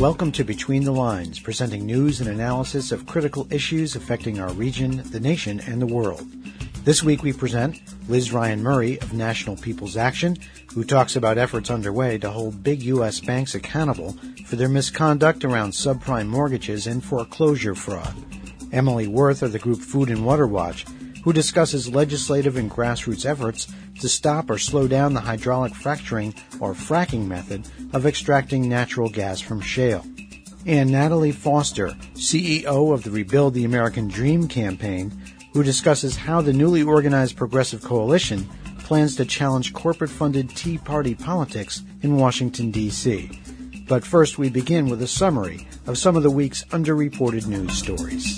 Welcome to Between the Lines, presenting news and analysis of critical issues affecting our region, the nation, and the world. This week we present Liz Ryan Murray of National People's Action, who talks about efforts underway to hold big U.S. banks accountable for their misconduct around subprime mortgages and foreclosure fraud. Emily Worth of the group Food and Water Watch, who discusses legislative and grassroots efforts to stop or slow down the hydraulic fracturing or fracking method of extracting natural gas from shale. And Natalie Foster, CEO of the Rebuild the American Dream campaign, who discusses how the newly organized Progressive Coalition plans to challenge corporate-funded Tea Party politics in Washington, D.C. But first we begin with a summary of some of the week's underreported news stories.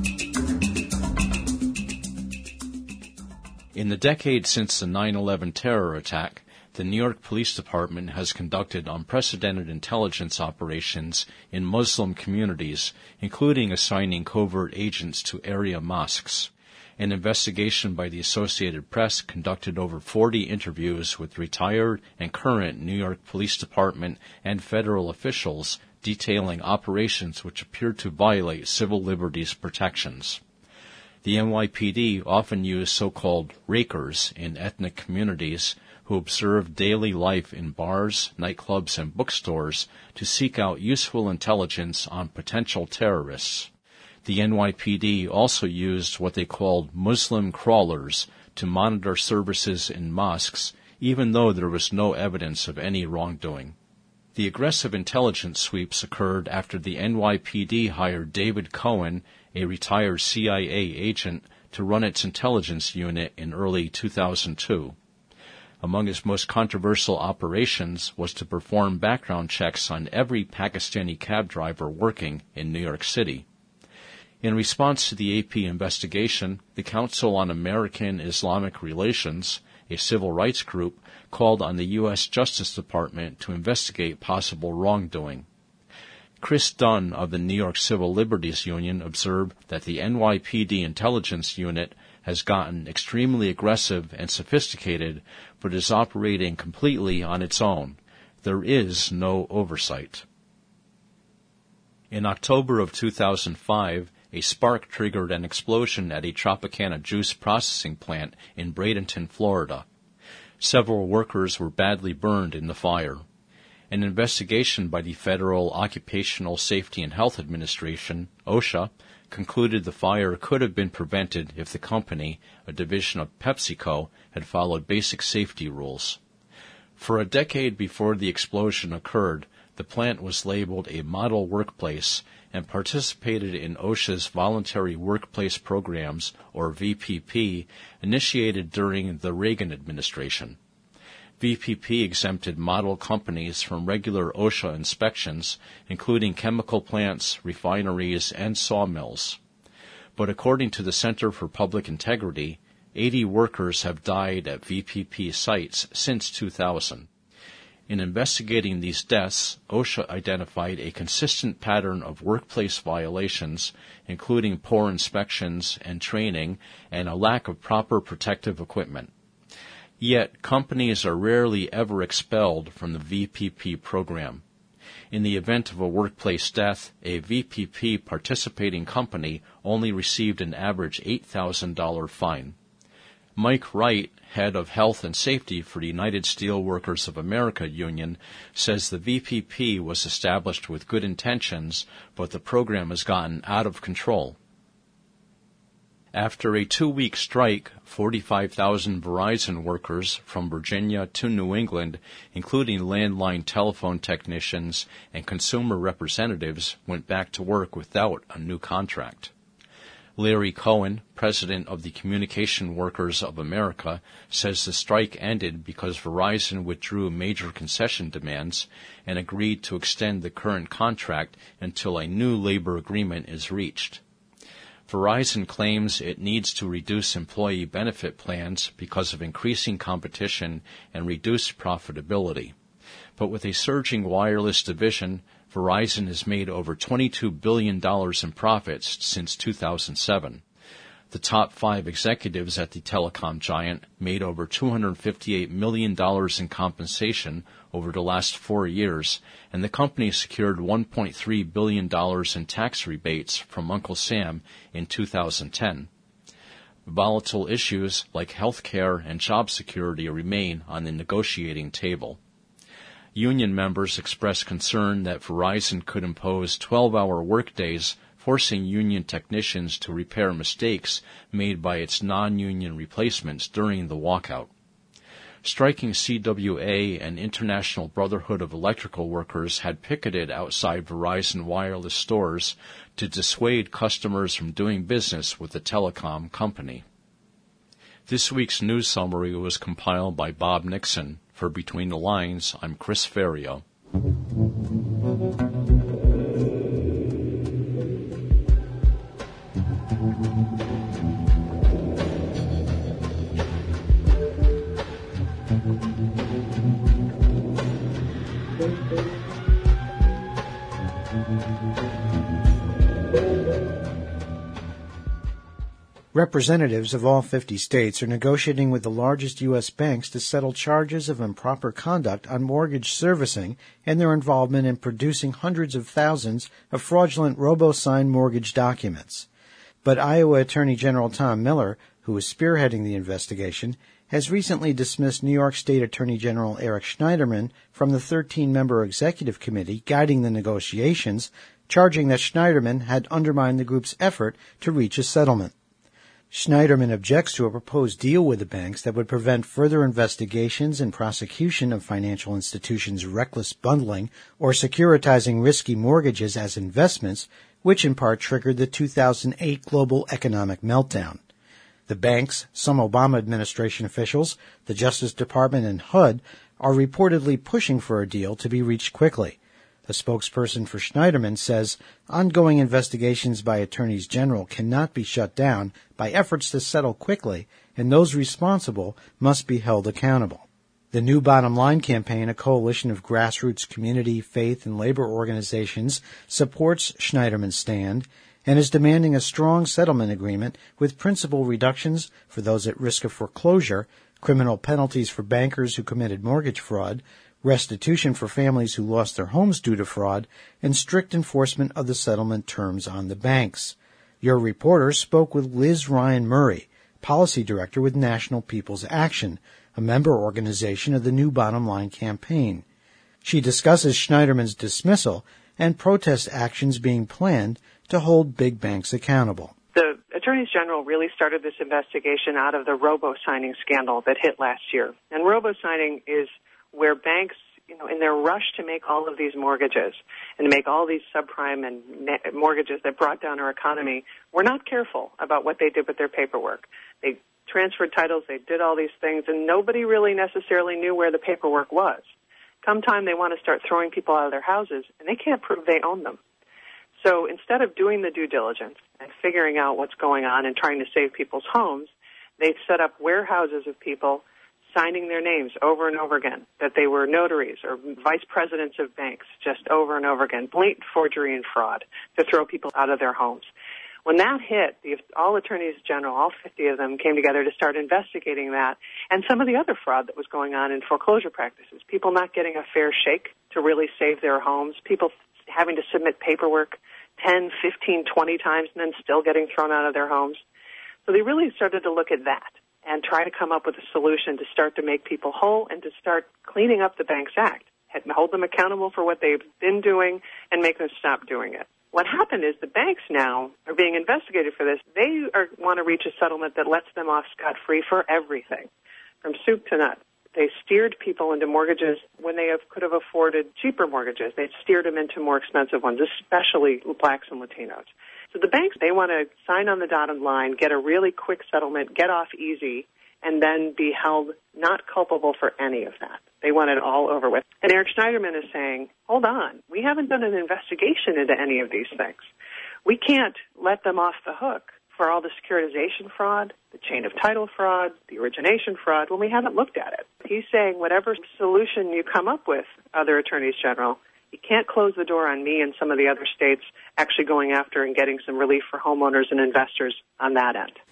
In the decade since the 9/11 terror attack, the New York Police Department has conducted unprecedented intelligence operations in Muslim communities, including assigning covert agents to area mosques. An investigation by the Associated Press conducted over 40 interviews with retired and current New York Police Department and federal officials detailing operations which appeared to violate civil liberties protections. The NYPD often used so-called rakers in ethnic communities who observe daily life in bars, nightclubs, and bookstores to seek out useful intelligence on potential terrorists. The NYPD also used what they called Muslim crawlers to monitor services in mosques, even though there was no evidence of any wrongdoing. The aggressive intelligence sweeps occurred after the NYPD hired David Cohen, a retired CIA agent, to run its intelligence unit in early 2002. Among his most controversial operations was to perform background checks on every Pakistani cab driver working in New York City. In response to the AP investigation, the Council on American Islamic Relations, a civil rights group, called on the U.S. Justice Department to investigate possible wrongdoing. Chris Dunn of the New York Civil Liberties Union observed that the NYPD intelligence unit has gotten extremely aggressive and sophisticated, but is operating completely on its own. There is no oversight. In October of 2005, a spark triggered an explosion at a Tropicana juice processing plant in Bradenton, Florida. Several workers were badly burned in the fire. An investigation by the Federal Occupational Safety and Health Administration, OSHA, concluded the fire could have been prevented if the company, a division of PepsiCo, had followed basic safety rules. For a decade before the explosion occurred, the plant was labeled a model workplace and participated in OSHA's Voluntary Workplace Programs, or VPP, initiated during the Reagan administration. VPP exempted model companies from regular OSHA inspections, including chemical plants, refineries, and sawmills. But according to the Center for Public Integrity, 80 workers have died at VPP sites since 2000. In investigating these deaths, OSHA identified a consistent pattern of workplace violations, including poor inspections and training, and a lack of proper protective equipment. Yet, companies are rarely ever expelled from the VPP program. In the event of a workplace death, a VPP participating company only received an average $8,000 fine. Mike Wright, head of health and safety for the United Steelworkers of America Union, says the VPP was established with good intentions, but the program has gotten out of control. After a 2-week strike, 45,000 Verizon workers from Virginia to New England, including landline telephone technicians and consumer representatives, went back to work without a new contract. Larry Cohen, president of the Communication Workers of America, says the strike ended because Verizon withdrew major concession demands and agreed to extend the current contract until a new labor agreement is reached. Verizon claims it needs to reduce employee benefit plans because of increasing competition and reduced profitability. But with a surging wireless division, Verizon has made over $22 billion in profits since 2007. The top 5 executives at the telecom giant made over $258 million in compensation over the last 4 years, and the company secured $1.3 billion in tax rebates from Uncle Sam in 2010. Volatile issues like health care and job security remain on the negotiating table. Union members expressed concern that Verizon could impose 12-hour workdays, forcing union technicians to repair mistakes made by its non-union replacements during the walkout. Striking CWA and International Brotherhood of Electrical Workers had picketed outside Verizon wireless stores to dissuade customers from doing business with the telecom company. This week's news summary was compiled by Bob Nixon. For Between the Lines, I'm Chris Ferrio. Representatives of all 50 states are negotiating with the largest U.S. banks to settle charges of improper conduct on mortgage servicing and their involvement in producing hundreds of thousands of fraudulent robo-signed mortgage documents. But Iowa Attorney General Tom Miller, who is spearheading the investigation, has recently dismissed New York State Attorney General Eric Schneiderman from the 13-member executive committee guiding the negotiations, charging that Schneiderman had undermined the group's effort to reach a settlement. Schneiderman objects to a proposed deal with the banks that would prevent further investigations and prosecution of financial institutions' reckless bundling or securitizing risky mortgages as investments, which in part triggered the 2008 global economic meltdown. The banks, some Obama administration officials, the Justice Department, and HUD are reportedly pushing for a deal to be reached quickly. A spokesperson for Schneiderman says ongoing investigations by attorneys general cannot be shut down by efforts to settle quickly, and those responsible must be held accountable. The New Bottom Line campaign, a coalition of grassroots community, faith, and labor organizations, supports Schneiderman's stand and is demanding a strong settlement agreement with principal reductions for those at risk of foreclosure, criminal penalties for bankers who committed mortgage fraud, restitution for families who lost their homes due to fraud, and strict enforcement of the settlement terms on the banks. Your reporter spoke with Liz Ryan Murray, Policy Director with National People's Action, a member organization of the New Bottom Line campaign. She discusses Schneiderman's dismissal and protest actions being planned to hold big banks accountable. The attorneys general really started this investigation out of the robo-signing scandal that hit last year. And robo-signing is where banks, in their rush to make all of these mortgages and to make all these subprime and mortgages that brought down our economy, were not careful about what they did with their paperwork. They transferred titles, they did all these things, and nobody really necessarily knew where the paperwork was. Come time they want to start throwing people out of their houses, and they can't prove they own them. So instead of doing the due diligence and figuring out what's going on and trying to save people's homes, they've set up warehouses of people signing their names over and over again, that they were notaries or vice presidents of banks, just over and over again, blatant forgery and fraud to throw people out of their homes. When that hit, all attorneys general, all 50 of them, came together to start investigating that and some of the other fraud that was going on in foreclosure practices, people not getting a fair shake to really save their homes, people having to submit paperwork 10, 15, 20 times and then still getting thrown out of their homes. So they really started to look at that and try to come up with a solution to start to make people whole and to start cleaning up the Banks Act, hold them accountable for what they've been doing and make them stop doing it. What happened is the banks now are being investigated for this. They want to reach a settlement that lets them off scot-free for everything, from soup to nuts. They steered people into mortgages when they could have afforded cheaper mortgages. They steered them into more expensive ones, especially blacks and Latinos. So the banks, they want to sign on the dotted line, get a really quick settlement, get off easy, and then be held not culpable for any of that. They want it all over with. And Eric Schneiderman is saying, hold on, we haven't done an investigation into any of these things. We can't let them off the hook for all the securitization fraud, the chain of title fraud, the origination fraud, when we haven't looked at it. He's saying whatever solution you come up with, other attorneys general, you can't close the door on me and some of the other states actually going after and getting some relief for homeowners and investors on that end.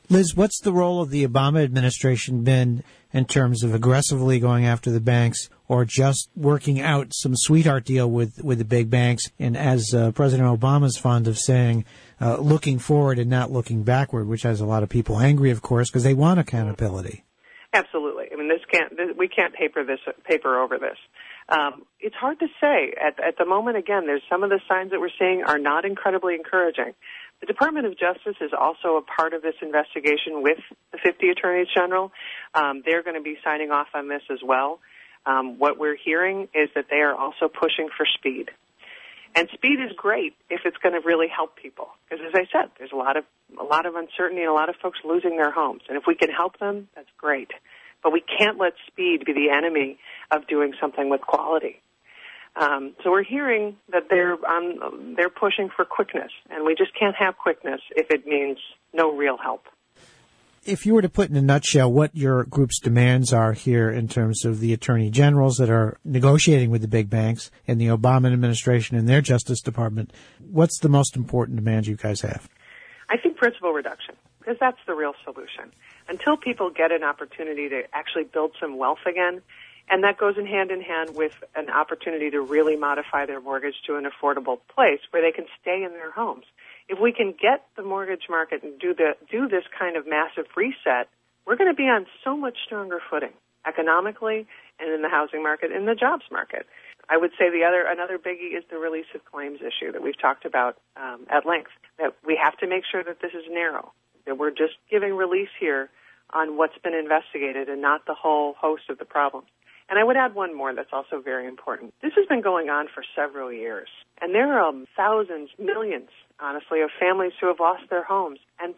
Liz, what's the role of the Obama administration been in terms of aggressively going after the banks or just working out some sweetheart deal with the big banks? And as President Obama's fond of saying, looking forward and not looking backward, which has a lot of people angry, of course, because they want accountability. Absolutely. I mean, we can't paper over this. It's hard to say. At the moment, again, there's some of the signs that we're seeing are not incredibly encouraging. The Department of Justice is also a part of this investigation with the 50 attorneys general. They're going to be signing off on this as well. What we're hearing is that they are also pushing for speed. And speed is great if it's going to really help people. Because as I said, there's a lot of uncertainty and a lot of folks losing their homes. And if we can help them, that's great. But we can't let speed be the enemy of doing something with quality. So we're hearing that they're pushing for quickness, and we just can't have quickness if it means no real help. If you were to put in a nutshell what your group's demands are here in terms of the attorney generals that are negotiating with the big banks and the Obama administration and their Justice Department, what's the most important demand you guys have? I think principal reduction, because that's the real solution. Until people get an opportunity to actually build some wealth again, and that goes in hand with an opportunity to really modify their mortgage to an affordable place where they can stay in their homes. If we can get the mortgage market and do this kind of massive reset, we're going to be on so much stronger footing economically and in the housing market and the jobs market. I would say another biggie is the release of claims issue that we've talked about at length, that we have to make sure that this is narrow, that we're just giving release here on what's been investigated and not the whole host of the problems. And I would add one more that's also very important. This has been going on for several years, and there are thousands, millions, honestly, of families who have lost their homes, and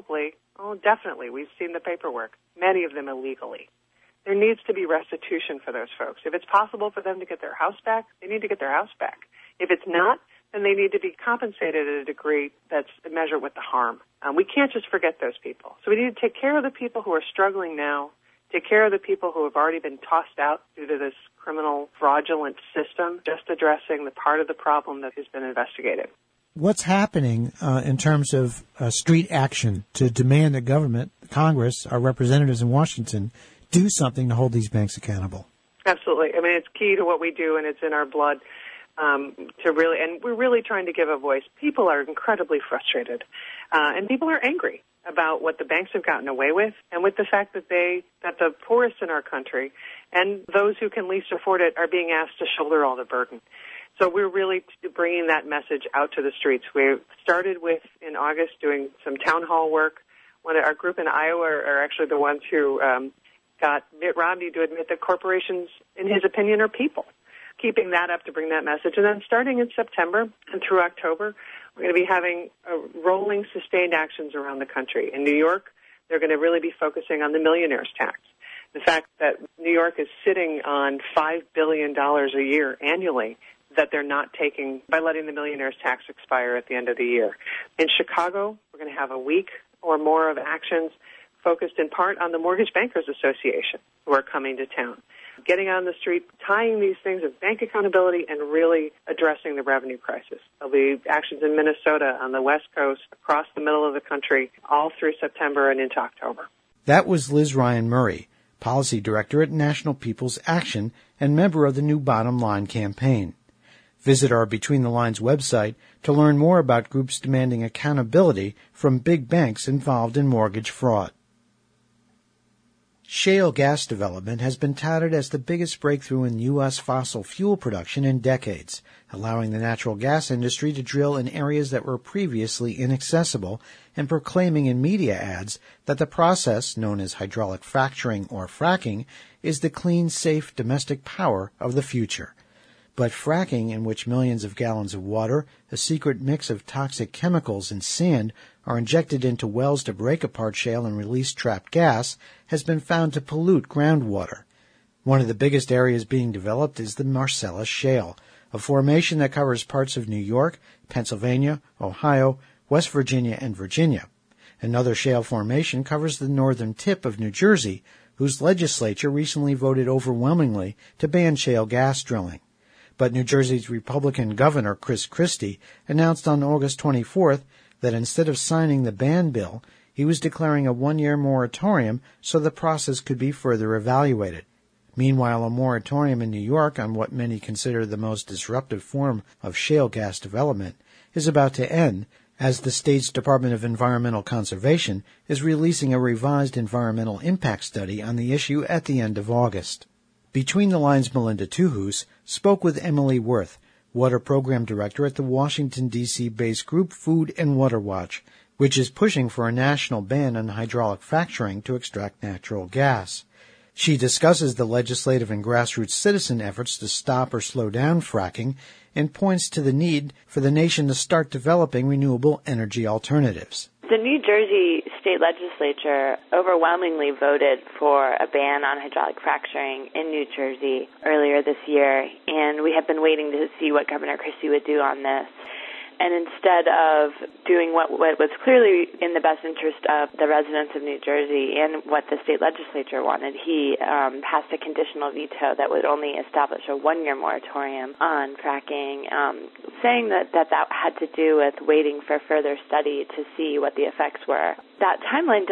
definitely, we've seen the paperwork, many of them illegally. There needs to be restitution for those folks. If it's possible for them to get their house back, they need to get their house back. If it's not, then they need to be compensated at a degree that's measured with the harm. We can't just forget those people. So we need to take care of the people who are struggling now, take care of the people who have already been tossed out due to this criminal fraudulent system, just addressing the part of the problem that has been investigated. What's happening in terms of street action to demand that government, Congress, our representatives in Washington, do something to hold these banks accountable? Absolutely. I mean, it's key to what we do, and it's in our blood and we're really trying to give a voice. People are incredibly frustrated, and people are angry about what the banks have gotten away with, and with the fact that the poorest in our country and those who can least afford it are being asked to shoulder all the burden. So we're really bringing that message out to the streets. We started with, in August, doing some town hall work. Our group in Iowa are actually the ones who got Mitt Romney to admit that corporations, in his opinion, are people. Keeping that up to bring that message. And then starting in September and through October, we're going to be having rolling sustained actions around the country. In New York, they're going to really be focusing on the millionaire's tax. The fact that New York is sitting on $5 billion a year annually that they're not taking by letting the millionaire's tax expire at the end of the year. In Chicago, we're going to have a week or more of actions focused in part on the Mortgage Bankers Association who are coming to town. Getting on the street, tying these things of bank accountability and really addressing the revenue crisis. There'll be actions in Minnesota, on the West Coast, across the middle of the country, all through September and into October. That was Liz Ryan Murray, Policy Director at National People's Action and member of the New Bottom Line campaign. Visit our Between the Lines website to learn more about groups demanding accountability from big banks involved in mortgage fraud. Shale gas development has been touted as the biggest breakthrough in U.S. fossil fuel production in decades, allowing the natural gas industry to drill in areas that were previously inaccessible and proclaiming in media ads that the process, known as hydraulic fracturing or fracking, is the clean, safe domestic power of the future. But fracking, in which millions of gallons of water, a secret mix of toxic chemicals and sand, are injected into wells to break apart shale and release trapped gas, has been found to pollute groundwater. One of the biggest areas being developed is the Marcellus Shale, a formation that covers parts of New York, Pennsylvania, Ohio, West Virginia, and Virginia. Another shale formation covers the northern tip of New Jersey, whose legislature recently voted overwhelmingly to ban shale gas drilling. But New Jersey's Republican Governor Chris Christie announced on August 24th that instead of signing the ban bill, he was declaring a one-year moratorium so the process could be further evaluated. Meanwhile, a moratorium in New York on what many consider the most disruptive form of shale gas development is about to end, as the state's Department of Environmental Conservation is releasing a revised environmental impact study on the issue at the end of August. Between the Lines, Melinda Tuhus spoke with Emily Worth, Water Program Director at the Washington, D.C.-based group Food and Water Watch, which is pushing for a national ban on hydraulic fracturing to extract natural gas. She discusses the legislative and grassroots citizen efforts to stop or slow down fracking and points to the need for the nation to start developing renewable energy alternatives. The New Jersey state legislature overwhelmingly voted for a ban on hydraulic fracturing in New Jersey earlier this year, and we have been waiting to see what Governor Christie would do on this. And instead of doing what was clearly in the best interest of the residents of New Jersey and what the state legislature wanted, he passed a conditional veto that would only establish a one-year moratorium on fracking, saying that had to do with waiting for further study to see what the effects were. That timeline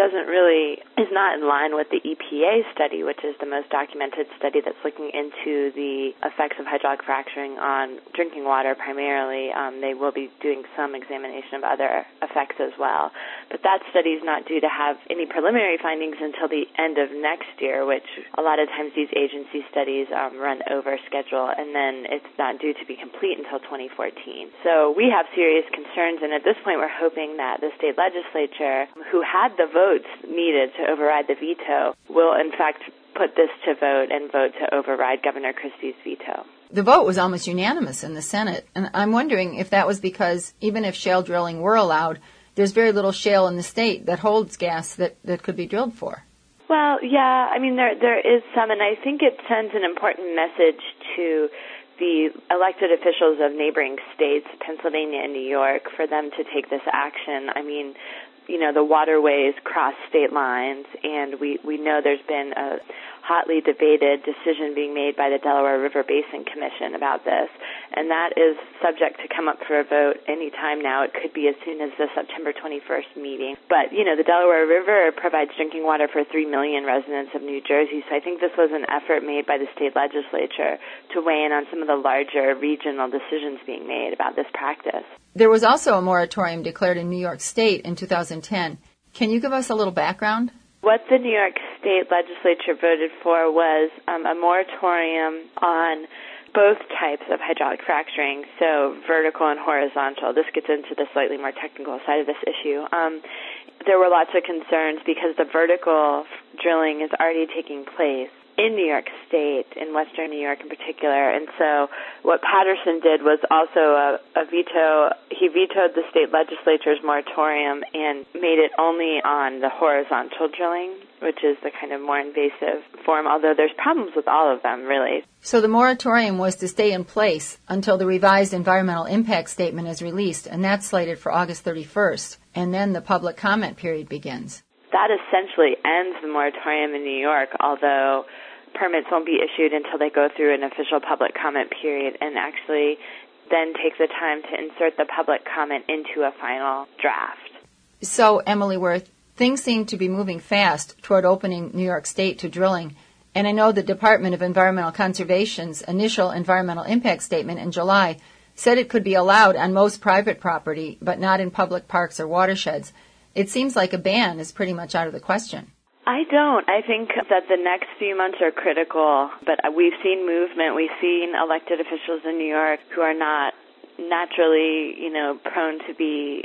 is not in line with the EPA study, which is the most documented study that's looking into the effects of hydraulic fracturing on drinking water primarily. They will be doing some examination of other effects as well. But that study is not due to have any preliminary findings until the end of next year, which a lot of times these agency studies run over schedule, and then it's not due to be complete until 2014. So we have serious concerns, and at this point we're hoping that the state legislature, who had the votes needed to override the veto, will in fact put this to vote and vote to override Governor Christie's veto. The vote was almost unanimous in the Senate, and I'm wondering if that was because even if shale drilling were allowed, there's very little shale in the state that holds gas that could be drilled for. Well, yeah, I mean, there is some, and I think it sends an important message to the elected officials of neighboring states, Pennsylvania and New York, for them to take this action. I mean, you know, the waterways cross state lines, and we know there's been a hotly debated decision being made by the Delaware River Basin Commission about this, and that is subject to come up for a vote any time now. It could be as soon as the September 21st meeting. But, you know, the Delaware River provides drinking water for 3 million residents of New Jersey, so I think this was an effort made by the state legislature to weigh in on some of the larger regional decisions being made about this practice. There was also a moratorium declared in New York State in 2010. Can you give us a little background? What the New York State legislature voted for was a moratorium on both types of hydraulic fracturing, so vertical and horizontal. This gets into the slightly more technical side of this issue. There were lots of concerns because the vertical drilling is already taking place in New York State, in western New York in particular. And so what Patterson did was also a veto. He vetoed the state legislature's moratorium and made it only on the horizontal drilling, which is the kind of more invasive form, although there's problems with all of them, really. So the moratorium was to stay in place until the revised environmental impact statement is released, and that's slated for August 31st, and then the public comment period begins. That essentially ends the moratorium in New York, although permits won't be issued until they go through an official public comment period and actually then take the time to insert the public comment into a final draft. So, Emily Worth, things seem to be moving fast toward opening New York State to drilling, and I know the Department of Environmental Conservation's initial environmental impact statement in July said it could be allowed on most private property, but not in public parks or watersheds. It seems like a ban is pretty much out of the question. I don't. I think that the next few months are critical, but we've seen movement. We've seen elected officials in New York who are not naturally, prone to be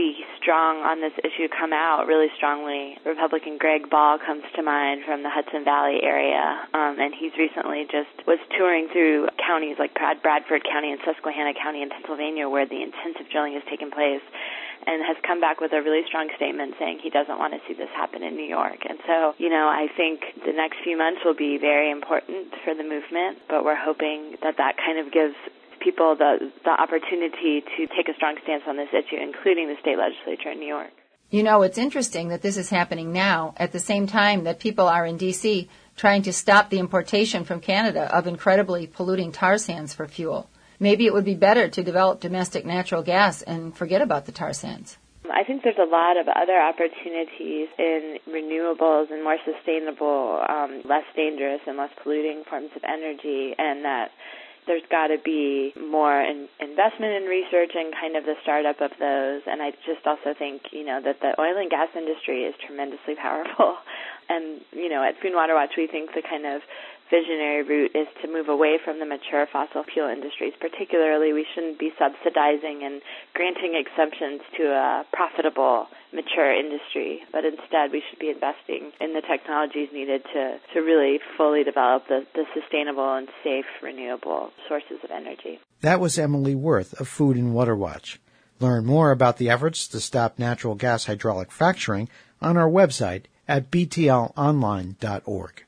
strong on this issue come out really strongly. Republican Greg Ball comes to mind from the Hudson Valley area, and he's recently just was touring through counties like Bradford County and Susquehanna County in Pennsylvania where the intensive drilling has taken place, and has come back with a really strong statement saying he doesn't want to see this happen in New York. And so, I think the next few months will be very important for the movement, but we're hoping that kind of gives people the opportunity to take a strong stance on this issue, including the state legislature in New York. It's interesting that this is happening now at the same time that people are in D.C. trying to stop the importation from Canada of incredibly polluting tar sands for fuel. Maybe it would be better to develop domestic natural gas and forget about the tar sands. I think there's a lot of other opportunities in renewables and more sustainable, less dangerous and less polluting forms of energy, and that there's got to be more investment in research and kind of the startup of those. And I just also think, that the oil and gas industry is tremendously powerful. And, at Food and Water Watch, we think the kind of visionary route is to move away from the mature fossil fuel industries. Particularly, we shouldn't be subsidizing and granting exemptions to a profitable, mature industry, but instead we should be investing in the technologies needed to really fully develop the sustainable and safe renewable sources of energy. That was Emily Worth of Food and Water Watch. Learn more about the efforts to stop natural gas hydraulic fracturing on our website at btlonline.org.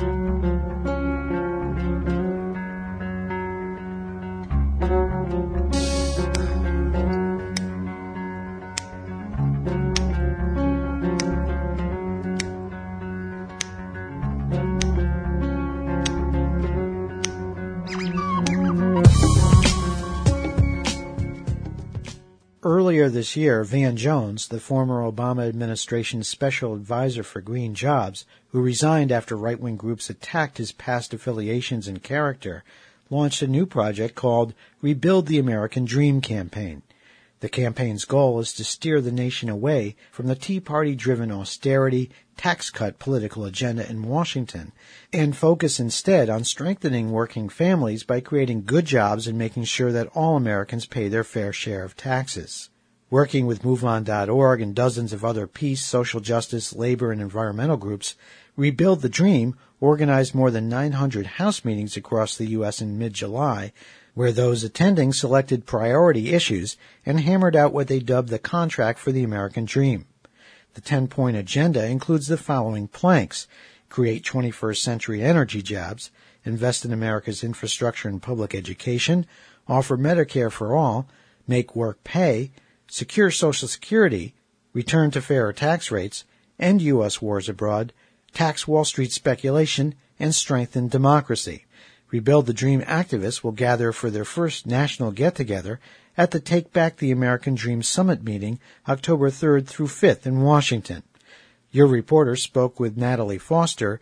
Earlier this year, Van Jones, the former Obama administration special advisor for green jobs, who resigned after right-wing groups attacked his past affiliations and character, launched a new project called Rebuild the American Dream campaign. The campaign's goal is to steer the nation away from the Tea Party-driven austerity, tax-cut political agenda in Washington and focus instead on strengthening working families by creating good jobs and making sure that all Americans pay their fair share of taxes. Working with MoveOn.org and dozens of other peace, social justice, labor, and environmental groups, Rebuild the Dream organized more than 900 House meetings across the U.S. in mid-July, where those attending selected priority issues and hammered out what they dubbed the contract for the American dream. The 10-point agenda includes the following planks: create 21st century energy jobs, invest in America's infrastructure and public education, offer Medicare for all, make work pay, secure Social Security, return to fairer tax rates, end U.S. wars abroad, tax Wall Street speculation, and strengthen democracy. Rebuild the Dream activists will gather for their first national get-together at the Take Back the American Dream Summit meeting October 3rd through 5th in Washington. Your reporter spoke with Natalie Foster,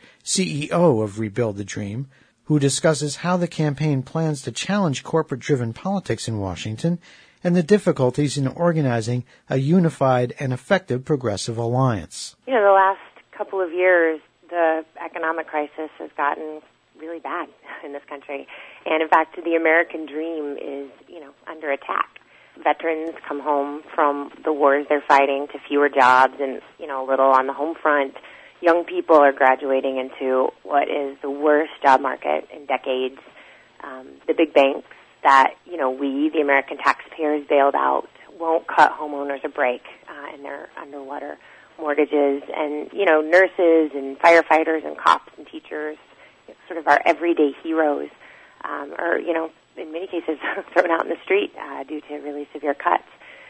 CEO of Rebuild the Dream, who discusses how the campaign plans to challenge corporate-driven politics in Washington and the difficulties in organizing a unified and effective progressive alliance. The last couple of years, the economic crisis has gotten really bad in this country. And in fact, the American dream is, under attack. Veterans come home from the wars they're fighting to fewer jobs and, a little on the home front. Young people are graduating into what is the worst job market in decades. The big banks that, we, the American taxpayers, bailed out won't cut homeowners a break in their underwater mortgages. And, nurses and firefighters and cops and teachers, sort of our everyday heroes, are, in many cases thrown out in the street due to really severe cuts.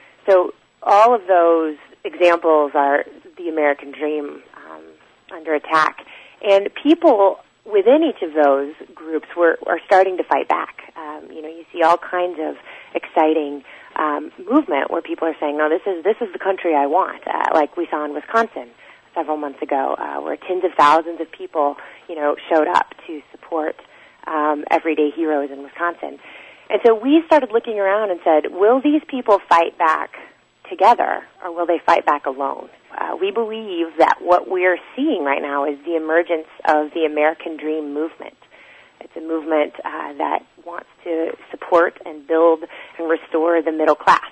So all of those examples are the American dream under attack. And people within each of those groups are starting to fight back. You see all kinds of exciting movement where people are saying, no, this is the country I want, like we saw in Wisconsin several months ago, where tens of thousands of people, showed up to support everyday heroes in Wisconsin. And so we started looking around and said, will these people fight back together, or will they fight back alone? We believe that what we're seeing right now is the emergence of the American Dream movement. It's a movement that wants to support and build and restore the middle class.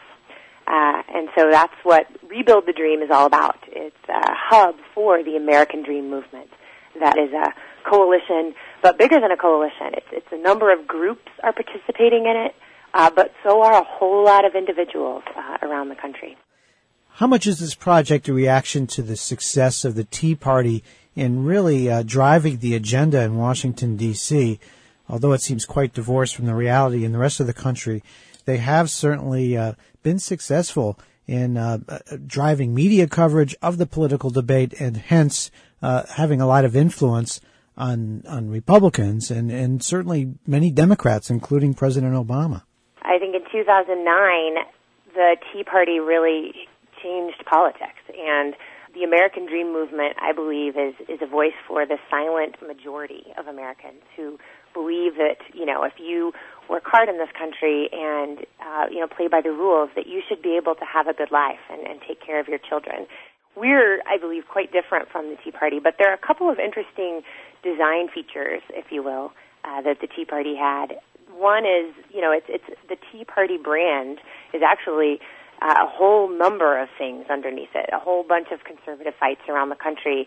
And so that's what Rebuild the Dream is all about. It's a hub for the American Dream movement. That is a coalition, but bigger than a coalition. It's a number of groups are participating in it, but so are a whole lot of individuals around the country. How much is this project a reaction to the success of the Tea Party in really driving the agenda in Washington, D.C.? Although it seems quite divorced from the reality in the rest of the country, they have certainly been successful in driving media coverage of the political debate and hence having a lot of influence on Republicans and certainly many Democrats, including President Obama. I think in 2009, the Tea Party really changed politics. And the American Dream movement, I believe, is a voice for the silent majority of Americans who believe that, if you work hard in this country and, play by the rules, that you should be able to have a good life and take care of your children. We're, I believe, quite different from the Tea Party, but there are a couple of interesting design features, if you will, that the Tea Party had. One is, it's the Tea Party brand is actually a whole number of things underneath it. A whole bunch of conservative fights around the country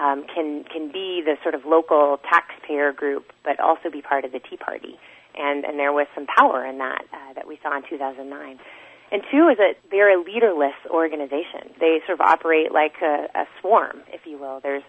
can be the sort of local taxpayer group, but also be part of the Tea Party. And there was some power in that we saw in 2009. And two is that they're a leaderless organization. They sort of operate like a swarm, if you will. There's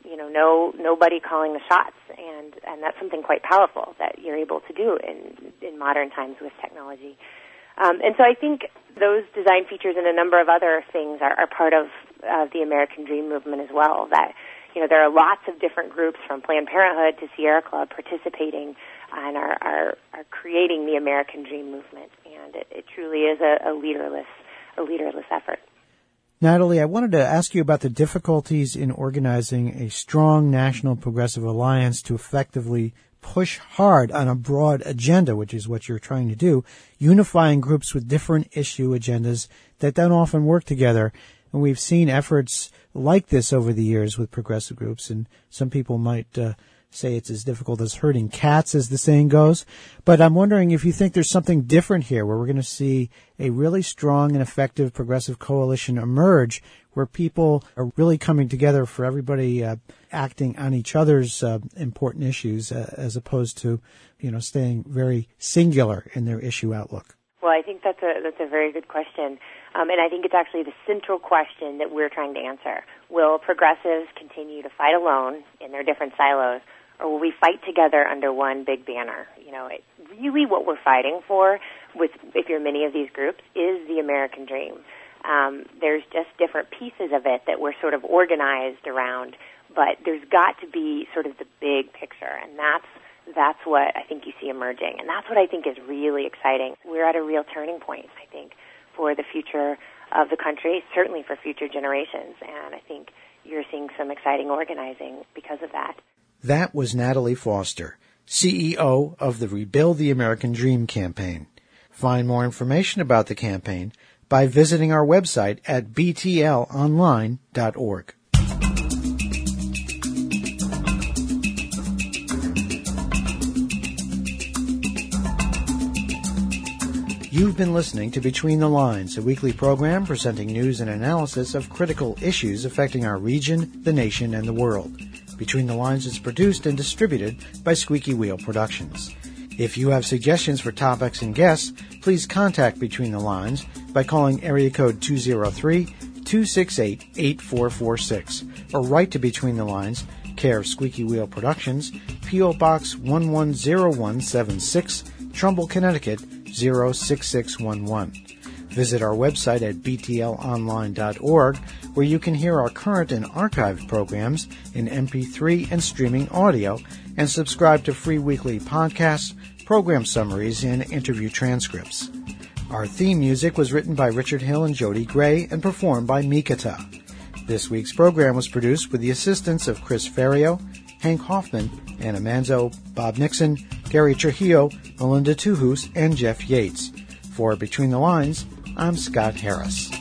nobody calling the shots, and that's something quite powerful that you're able to do in modern times with technology. And so I think those design features and a number of other things are part of the American Dream movement as well. That there are lots of different groups from Planned Parenthood to Sierra Club participating and are creating the American Dream movement, and it truly is a leaderless effort. Natalie, I wanted to ask you about the difficulties in organizing a strong national progressive alliance to effectively push hard on a broad agenda, which is what you're trying to do, unifying groups with different issue agendas that don't often work together. And we've seen efforts like this over the years with progressive groups, and some people might say it's as difficult as herding cats, as the saying goes. But I'm wondering if you think there's something different here, where we're going to see a really strong and effective progressive coalition emerge, where people are really coming together for everybody acting on each other's important issues, as opposed to, staying very singular in their issue outlook. Well, I think that's a very good question. And I think it's actually the central question that we're trying to answer. Will progressives continue to fight alone in their different silos, or will we fight together under one big banner? Really what we're fighting for, if you're many of these groups, is the American dream. There's just different pieces of it that we're sort of organized around, but there's got to be sort of the big picture, and that's what I think you see emerging, and that's what I think is really exciting. We're at a real turning point, I think, for the future of the country, certainly for future generations, and I think you're seeing some exciting organizing because of that. That was Natalie Foster, CEO of the Rebuild the American Dream campaign. Find more information about the campaign by visiting our website at btlonline.org. You've been listening to Between the Lines, a weekly program presenting news and analysis of critical issues affecting our region, the nation, and the world. Between the Lines is produced and distributed by Squeaky Wheel Productions. If you have suggestions for topics and guests, please contact Between the Lines by calling area code 203-268-8446 or write to Between the Lines, care of Squeaky Wheel Productions, P.O. Box 110176, Trumbull, Connecticut 06611. Visit our website at btlonline.org, where you can hear our current and archived programs in MP3 and streaming audio, and subscribe to free weekly podcasts, program summaries, and interview transcripts. Our theme music was written by Richard Hill and Jody Gray and performed by Mikata. This week's program was produced with the assistance of Chris Ferrio, Hank Hoffman, Anna Manzo, Bob Nixon, Gary Trujillo, Melinda Tuhus, and Jeff Yates. For Between the Lines, I'm Scott Harris.